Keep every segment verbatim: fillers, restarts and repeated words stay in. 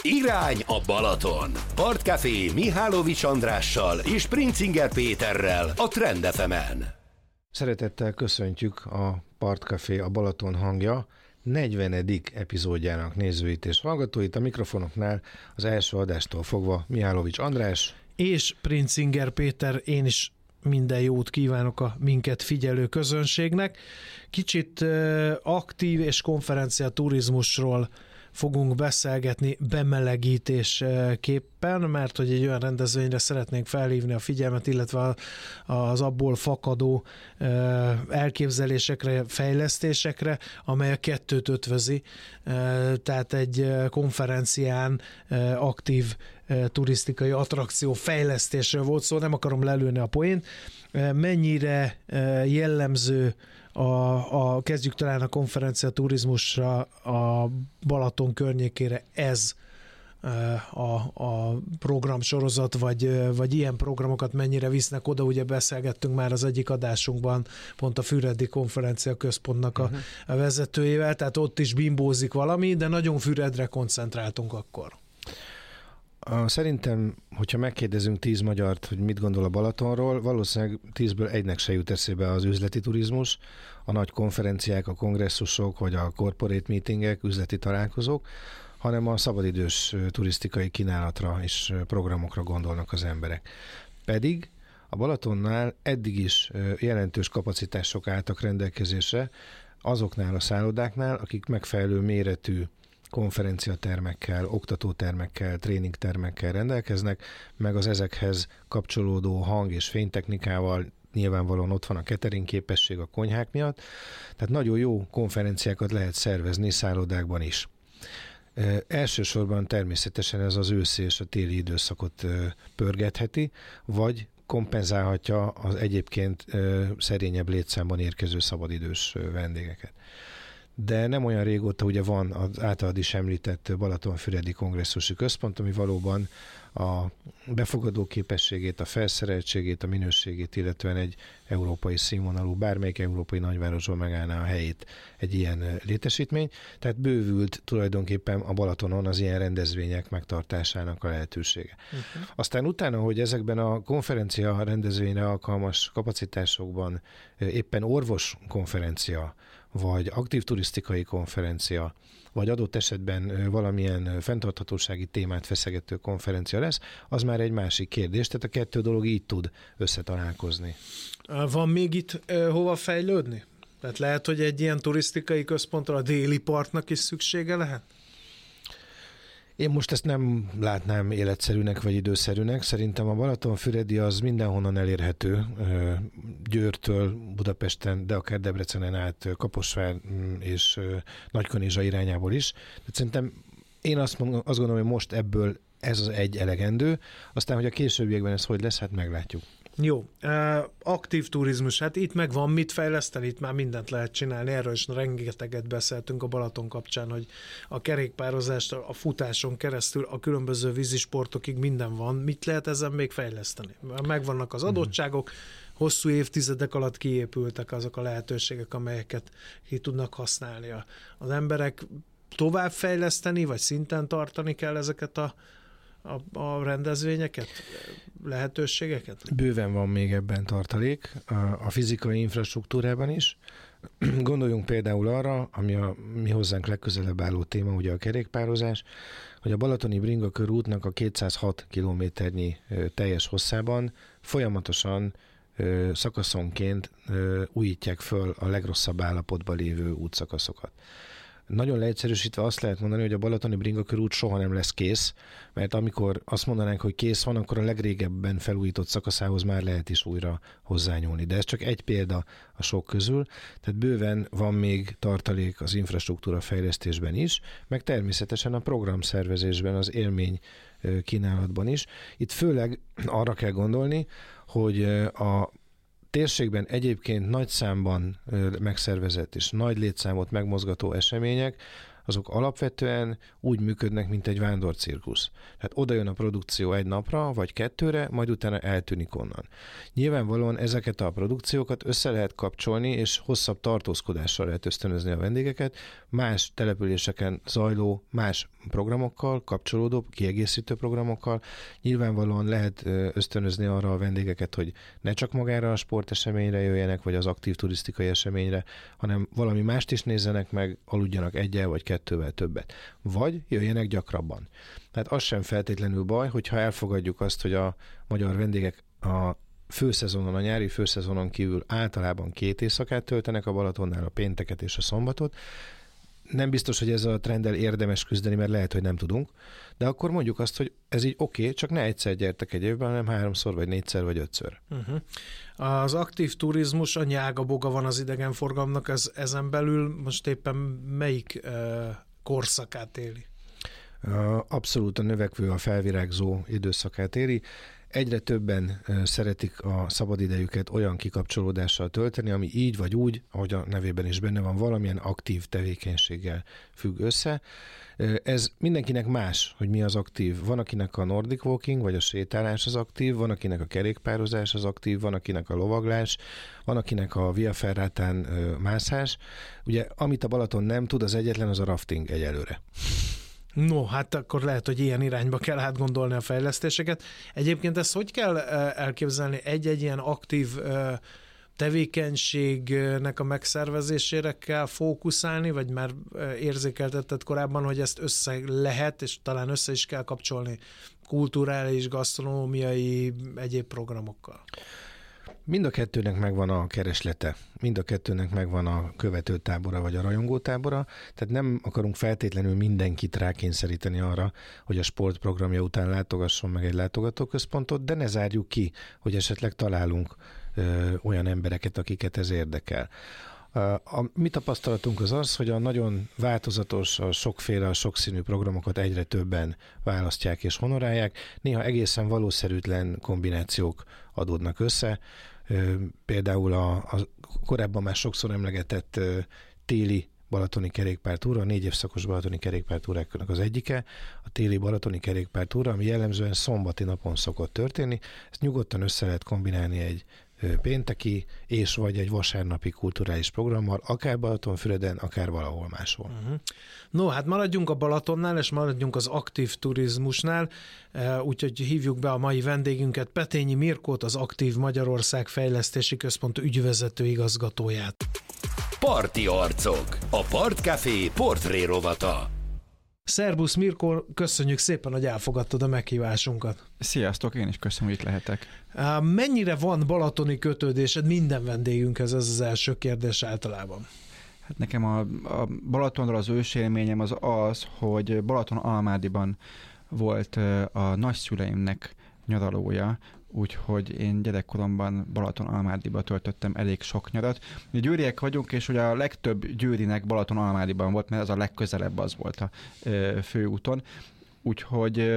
Irány a Balaton. Partcafé Mihálovics Andrással és Princinger Péterrel a Trend ef emen. Szeretettel köszöntjük a Partcafé a Balaton hangja negyvenedik epizódjának nézőit és hallgatóit. A mikrofonoknál az első adástól fogva Mihálovics András és Princinger Péter. Én is minden jót kívánok a minket figyelő közönségnek. Kicsit aktív és konferencia turizmusról fogunk beszélgetni bemelegítésképpen, mert hogy egy olyan rendezvényre szeretnénk felhívni a figyelmet, illetve az abból fakadó elképzelésekre, fejlesztésekre, amely a kettőt ötvözi. Tehát egy konferencián aktív turisztikai attrakció fejlesztésről volt szó, nem akarom lelőni a poént. Mennyire jellemző A, a, kezdjük talán a konferencia turizmusra, a Balaton környékére ez a, a programsorozat, vagy, vagy ilyen programokat mennyire visznek oda, ugye beszélgettünk már az egyik adásunkban pont a Füredi Konferencia Központnak a, uh-huh. a vezetőjével, tehát ott is bimbózik valami, de nagyon Füredre koncentráltunk akkor. Szerintem, hogyha megkérdezünk tíz magyart, hogy mit gondol a Balatonról, valószínűleg tízből egynek se jut eszébe az üzleti turizmus, a nagy konferenciák, a kongresszusok, vagy a corporate meetingek, üzleti találkozók, hanem a szabadidős turisztikai kínálatra és programokra gondolnak az emberek. Pedig a Balatonnál eddig is jelentős kapacitások álltak rendelkezésre azoknál a szállodáknál, akik megfelelő méretű konferenciatermekkel, oktatótermekkel, tréningtermekkel rendelkeznek, meg az ezekhez kapcsolódó hang- és fénytechnikával, nyilvánvalóan ott van a catering képesség a konyhák miatt, tehát nagyon jó konferenciákat lehet szervezni szállodákban is. E, elsősorban természetesen ez az őszi és a téli időszakot e, pörgetheti, vagy kompenzálhatja az egyébként e, szerényebb létszámban érkező szabadidős e, vendégeket. De nem olyan régóta ugye van az általad is említett Balatonfüredi Kongresszusi Központ, ami valóban a befogadó képességét, a felszereltségét, a minőségét, illetően egy európai színvonalú, bármelyik európai nagyvárosban megállná a helyét egy ilyen létesítmény. Tehát bővült tulajdonképpen a Balatonon az ilyen rendezvények megtartásának a lehetősége. Uh-huh. Aztán utána, hogy ezekben a konferencia rendezvényre alkalmas kapacitásokban éppen orvos konferencia, vagy aktív turisztikai konferencia, vagy adott esetben valamilyen fenntarthatósági témát feszegető konferencia lesz, az már egy másik kérdés, tehát a kettő dolog így tud összetalálkozni. Van még itt uh, hova fejlődni? Tehát lehet, hogy egy ilyen turisztikai központra a déli partnak is szüksége lehet? Én most ezt nem látnám életszerűnek vagy időszerűnek. Szerintem a Balatonfüredi az mindenhonnan elérhető, Győrtől, Budapesten, de akár Debrecenen át, Kaposvár és Nagykanizsa irányából is. De szerintem én azt, mondom, azt gondolom, hogy most ebből ez az egy elegendő, aztán, hogy a későbbiekben ez hogy lesz, hát meglátjuk. Jó, aktív turizmus, hát itt meg van mit fejleszteni, itt már mindent lehet csinálni, erről is rengeteget beszéltünk a Balaton kapcsán, hogy a kerékpározást, a futáson keresztül a különböző vízisportokig minden van, mit lehet ezen még fejleszteni? Megvannak az adottságok, hosszú évtizedek alatt kiépültek azok a lehetőségek, amelyeket ki tudnak használni az emberek. Tovább fejleszteni, vagy szinten tartani kell ezeket a A, a rendezvényeket, lehetőségeket? Bőven van még ebben tartalék, a, a fizikai infrastruktúrában is. Gondoljunk például arra, ami a mi hozzánk legközelebb álló téma, ugye a kerékpározás, hogy a Balatoni Bringa körútnak a kétszázhat kilométernyi teljes hosszában folyamatosan szakaszonként újítják föl a legrosszabb állapotban lévő útszakaszokat. Nagyon leegyszerűsítve azt lehet mondani, hogy a Balatoni Bringa körút soha nem lesz kész, mert amikor azt mondanánk, hogy kész van, akkor a legrégebben felújított szakaszához már lehet is újra hozzányúlni. De ez csak egy példa a sok közül, tehát bőven van még tartalék az infrastruktúra fejlesztésben is, meg természetesen a programszervezésben, az élmény kínálatban is. Itt főleg arra kell gondolni, hogy a térségben egyébként nagy számban megszervezett és nagy létszámot megmozgató események azok alapvetően úgy működnek, mint egy vándorcirkusz. Tehát oda jön a produkció egy napra, vagy kettőre, majd utána eltűnik onnan. Nyilvánvalóan ezeket a produkciókat össze lehet kapcsolni, és hosszabb tartózkodással lehet ösztönözni a vendégeket, más településeken zajló, más programokkal, kapcsolódó, kiegészítő programokkal. Nyilvánvalóan lehet ösztönözni arra a vendégeket, hogy ne csak magára a sporteseményre jöjjenek, vagy az aktív turisztikai eseményre, hanem valami mást is nézzenek meg, aludjanak egyel vagy kettővel többet. Vagy jöjjenek gyakrabban. Tehát az sem feltétlenül baj, hogyha elfogadjuk azt, hogy a magyar vendégek a főszezonon, a nyári főszezonon kívül általában két éjszakát töltenek a Balatonnál, a pénteket és a szombatot. Nem biztos, hogy ezzel a trenddel érdemes küzdeni, mert lehet, hogy nem tudunk, de akkor mondjuk azt, hogy ez így oké, okay, csak ne egyszer gyertek egy évben, hanem háromszor, vagy négyszer, vagy ötször. Uh-huh. Az aktív turizmus, annyi ágaboga van az idegenforgalomnak, ez, ezen belül most éppen melyik uh, korszakát éli? Abszolút a növekvő, a felvirágzó időszakát éri. Egyre többen szeretik a szabadidejüket olyan kikapcsolódással tölteni, ami így vagy úgy, ahogy a nevében is benne van, valamilyen aktív tevékenységgel függ össze. Ez mindenkinek más, hogy mi az aktív. Van, akinek a Nordic Walking, vagy a sétálás az aktív, van, akinek a kerékpározás az aktív, van, akinek a lovaglás, van, akinek a Via Ferratán mászás. Ugye, amit a Balaton nem tud, az egyetlen az a rafting egyelőre. No, hát akkor lehet, hogy ilyen irányba kell átgondolni a fejlesztéseket. Egyébként ezt hogy kell elképzelni? Egy-egy ilyen aktív tevékenységnek a megszervezésére kell fókuszálni, vagy már érzékeltetted korábban, hogy ezt össze lehet, és talán össze is kell kapcsolni kulturális, gasztronómiai, egyéb programokkal? Mind a kettőnek megvan a kereslete, mind a kettőnek megvan a követőtábora vagy a rajongótábora, tehát nem akarunk feltétlenül mindenkit rákényszeríteni arra, hogy a sportprogramja után látogasson meg egy látogatóközpontot, de ne zárjuk ki, hogy esetleg találunk ö, olyan embereket, akiket ez érdekel. A mi tapasztalatunk az az, hogy a nagyon változatos, a sokféle, a sokszínű programokat egyre többen választják és honorálják. Néha egészen valószerűtlen kombinációk adódnak össze. Például a, a korábban már sokszor emlegetett téli balatoni kerékpártúra, a négy évszakos balatoni kerékpártúráknak az egyike, a téli balatoni kerékpártúra, ami jellemzően szombati napon szokott történni. Ezt nyugodtan össze lehet kombinálni egy pénteki és vagy egy vasárnapi kulturális programmal, akár Balatonfüreden, akár valahol máshol. Uh-huh. No, hát maradjunk a Balatonnál, és maradjunk az aktív turizmusnál, úgyhogy hívjuk be a mai vendégünket, Petényi Mirkót, az Aktív Magyarország Fejlesztési Központ ügyvezető igazgatóját. Parti arcok, a Partcafé portré rovata. Szerbusz Mirkó, köszönjük szépen, hogy elfogadtad a meghívásunkat. Sziasztok, én is köszönöm, hogy itt lehetek. Mennyire van balatoni kötődésed minden vendégünkhez, ez az első kérdés általában? Hát nekem a, a Balatonról az ősélményem az az, hogy Balaton-Almádiban volt a nagyszüleimnek nyaralója, úgyhogy én gyerekkoromban Balaton-Almádiba töltöttem elég sok nyarat. Mi győriek vagyunk, és ugye a legtöbb győrinek Balaton-Almádiban volt, mert az a legközelebb az volt a főúton. Úgyhogy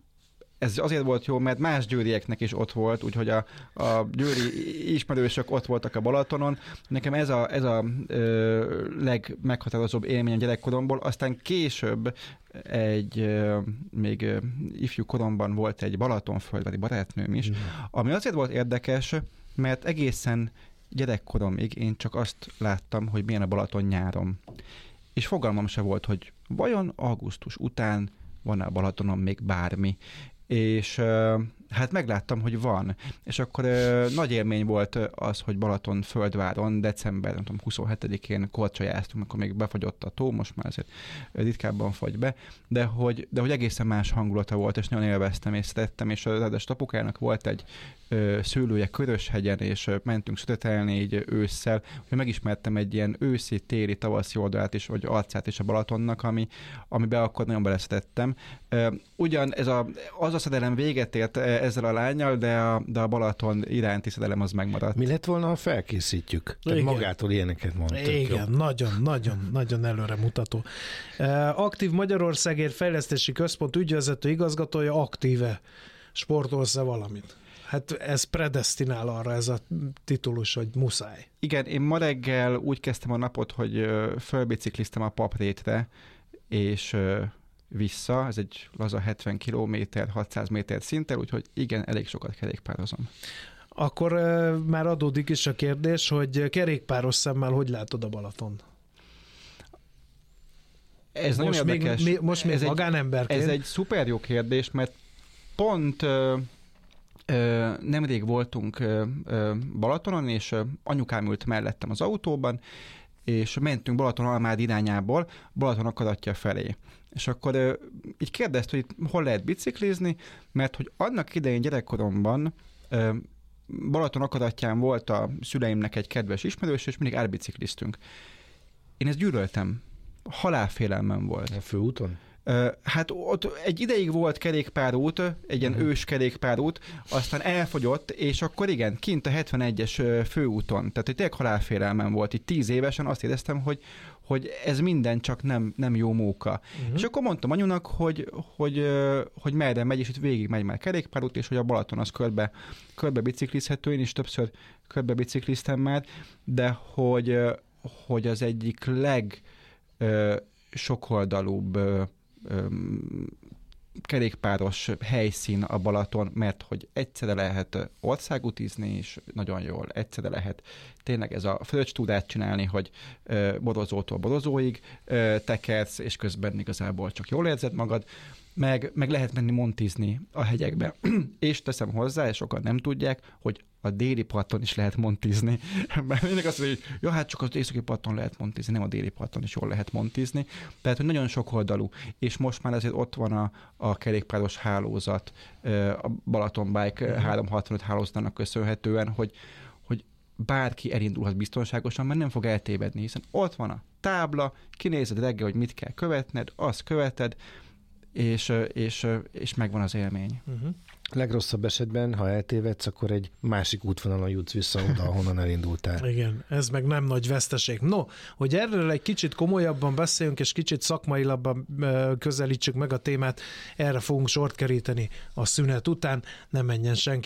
ez azért volt jó, mert más győrieknek is ott volt, úgyhogy a, a győri ismerősök ott voltak a Balatonon. Nekem ez a, ez a ö, legmeghatározóbb élmény a gyerekkoromból. Aztán később egy ö, még ö, ifjú koromban volt egy balatonföldbeli barátnőm is, mm. ami azért volt érdekes, mert egészen gyerekkoromig én csak azt láttam, hogy milyen a Balaton nyáron. És fogalmam se volt, hogy vajon augusztus után van-e a Balatonon még bármi. És hát megláttam, hogy van. És akkor nagy élmény volt az, hogy Balaton Földváron december nem tudom, huszonhetedikén korcsolyáztunk, akkor még befagyott a tó, most már azért ritkábban fagy be, de hogy, de hogy egészen más hangulata volt, és nagyon élveztem, és szerettem, és a apukának volt egy szőlője Köröshegyen, és mentünk szütetelni így ősszel, hogy megismertem egy ilyen őszi, téli, tavaszi oldalát is, vagy arcát is a Balatonnak, ami, amiben akkor nagyon beleszedettem. Ugyan ez a, az a szerelem véget ért ezzel a lányjal, de a, de a Balaton iránti szerelem az megmaradt. Mi lett volna, ha felkészítjük? Tehát magától ilyeneket mondtuk. Igen, jó. nagyon, nagyon, nagyon előremutató. Aktív Magyarországért Fejlesztési Központ ügyvezető igazgatója, aktíve sportolsz-e valamit? Hát ez predesztinál arra, ez a titulus, hogy muszáj. Igen, én ma reggel úgy kezdtem a napot, hogy fölbicikliztem a Paprétre, és vissza, ez egy laza hetven kilométer, hatszáz méter szinten, úgyhogy igen, elég sokat kerékpározom. Akkor uh, már adódik is a kérdés, hogy kerékpáros szemmel hogy látod a Balaton? Ez most nagyon még, érdekes. Mi, most még ez magánemberként. Egy, ez egy szuper jó kérdés, mert pont ö, ö, nemrég voltunk ö, ö, Balatonon, és ö, anyukám ült mellettem az autóban, és mentünk Balaton-Almád irányából, Balaton akadatja felé. És akkor ö, így kérdezte, hogy itt hol lehet biciklizni, mert hogy annak idején gyerekkoromban ö, Balaton akadatján volt a szüleimnek egy kedves ismerős, és mindig elbicikliztünk. Én ezt gyűlöltem. Halálfélelmem volt. A főúton? Uh, hát ott egy ideig volt kerékpárút, egy ilyen uh-huh. ős kerékpárút, aztán elfogyott, és akkor igen, kint a hetvenegyes főúton, tehát egy tényleg halálfélelmem volt. Itt tíz évesen azt éreztem, hogy, hogy ez minden csak nem, nem jó móka. Uh-huh. És akkor mondtam anyunak, hogy, hogy, hogy merre megy, és itt végig megy már kerékpárút, és hogy a Balaton az körbe, körbe biciklizhető, én is többször körbe bicikliztem már, de hogy, hogy az egyik leg sokoldalúbb kerékpáros helyszín a Balaton, mert hogy egyszerre lehet országútizni, és nagyon jól egyszerre lehet tényleg ez a fröccs-túrát csinálni, hogy Borozótól Borozóig tekersz, és közben igazából csak jól érzed magad, meg, meg lehet menni montizni a hegyekbe. És teszem hozzá, és sokan nem tudják, hogy a déli parton is lehet montizni. Mert mindig azt mondja, hogy ja, hát csak az északi parton lehet montizni, nem a déli parton is jól lehet montizni. Tehát, hogy nagyon sokoldalú. És most már azért ott van a, a kerékpáros hálózat, a Balaton Bike uh-huh. háromszázhatvanöt hálózatának köszönhetően, hogy, hogy bárki elindulhat biztonságosan, mert nem fog eltévedni, hiszen ott van a tábla, kinézed reggel, hogy mit kell követned, azt követed, és, és, és megvan az élmény. Uh-huh. Legrosszabb esetben, ha eltévedsz, akkor egy másik útvonalon jutsz vissza oda, ahonnan elindultál. Igen, ez meg nem nagy veszteség. No, hogy erről egy kicsit komolyabban beszéljünk, és kicsit szakmailabban közelítsük meg a témát, erre fogunk sort keríteni a szünet után, ne menjen senki.